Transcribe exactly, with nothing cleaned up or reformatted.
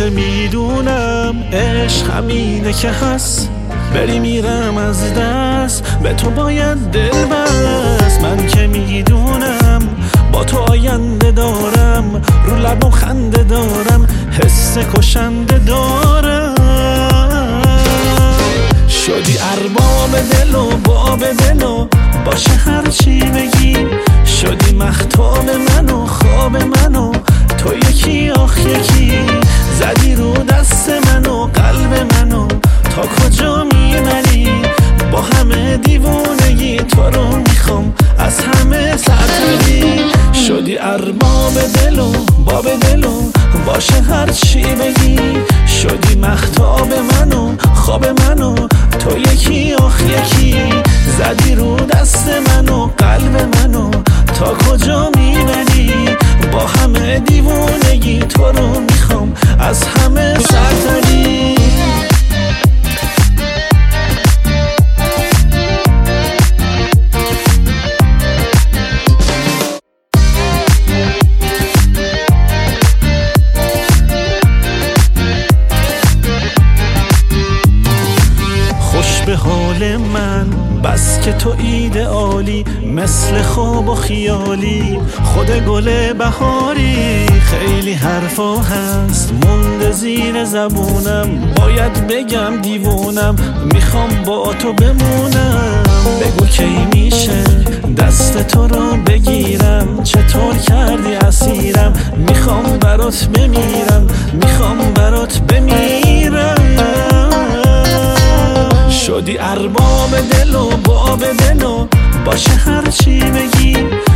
که میدونم عشق همینه که هست، بری میرم از دست، به تو باید دل بست. من که میدونم با تو آینده دارم، رو لبم خنده دارم، حس کشنده دارم. شدی ارباب دل و باب دل و باشه هر چی بگی، شدی مختاب من و خواب من و تو یکی آخ یکی، زدی رو دست من و قلب منو تا کجا میبری، با همه دیوونگی تو رو میخوام از همه سرتری. شدی ارباب دل و باب دل و باشه هر چی بگی، شدی مختاب من و خواب منو تو یکی آخ یکی، زدی رو دست من و قلب منو تا کجا میبری، با همه دیوونگی تو رو میخوام از همه سرتری. به حال من بس که تو ایدئالی، مثل خواب و خیالی، خود گل بهاری. خیلی حرفا هست مونده زیر زبونم، باید بگم دیوونم، میخوام با تو بمونم. بگو کی میشه دست تو رو بگیرم، چطور کردی اسیرم، میخوام برات بمیرم، میخوام برات بمیرم. شدی ارباب دل و باب دل و باشه هر چی بگی،